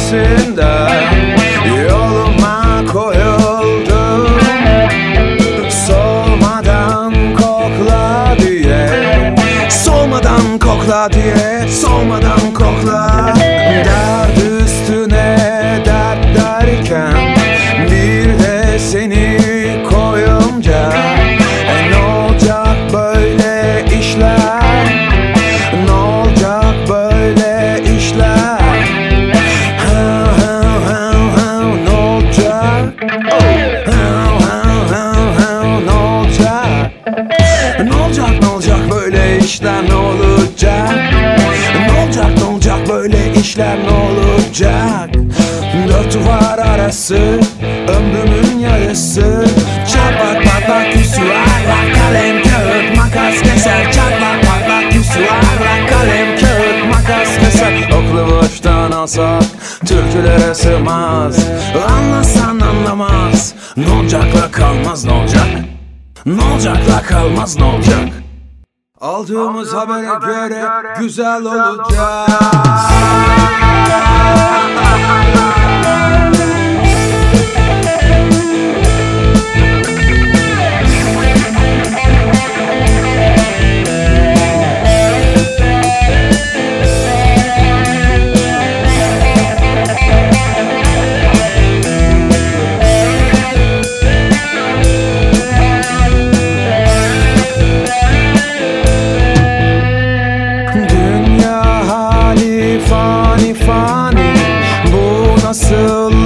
gecesinden yoluma koyuldum. Solmadan kokla diye, solmadan kokla diye, solmadan kokla. Dert üstüne dert derken bir de seni koyunca ne olacak böyle işler? Ne olacak böyle işler? Ne olacak? Ne olacak? Ne olacak, ne olacak böyle işler, ne olacak? Ne olacak, ne olacak böyle işler, ne olacak? Dört duvar arası ömrümün yarısı. Çarpak patlak küsüar, kalem kağıt makas keser. Çarpak patlak küsüar, kalem kağıt makas keser. Oklu boştan alsak türkülere sığmaz. Anlasan anlamaz. Ne olacakla kalmaz, ne olacak? Ne olacakla kalmaz, ne olacak? Aldığımız habere göre güzel olacak. Fani fani, bu nasıl